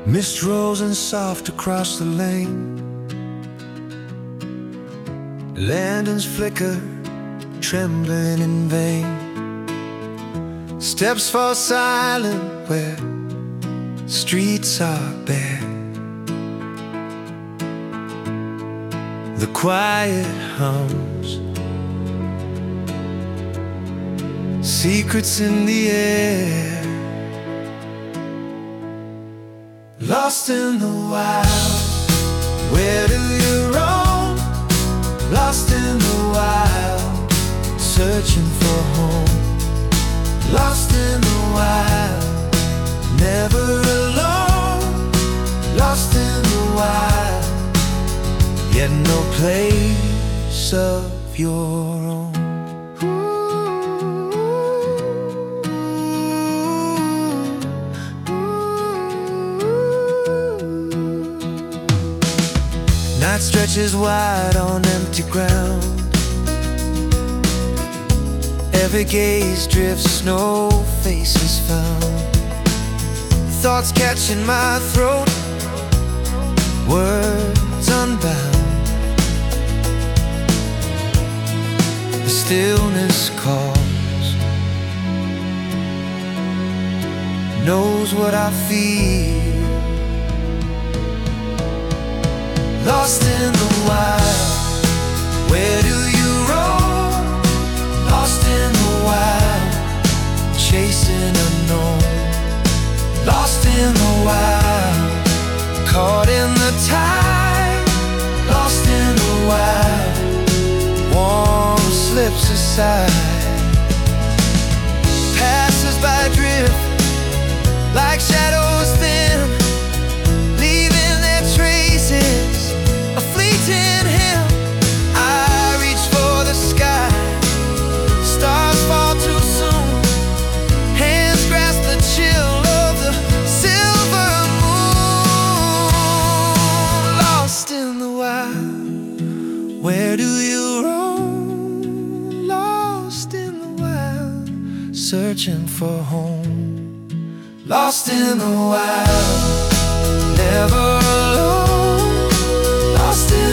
Mist rolls in soft across the lane. Lanterns flicker, trembling in vain. Steps fall silent where streets are bare. The quiet hums, secrets in the air. Lost in the wild, where do you roam? Lost in the wild, searching for home. Lost in the wild, never alone. Lost in the wild, yet no place of your own. Night stretches wide on empty ground. Every gaze drifts, no faces found. Thoughts catch in my throat, words unbound. The stillness calls, knows what I feel. Lost in the wild, where do you roam? Lost in the wild, chasing unknown. Lost in the wild, caught in the tide. Lost in the wild, warm slips aside. Passers by drift like shadows thin, leaving their traces, a fleeting hymn. I reach for the sky, stars fall too soon. Hands grasp the chill of the silver moon. Lost in the wild, where do you roam? Lost in the wild, searching for home. Lost in the wild, never alone. Lost in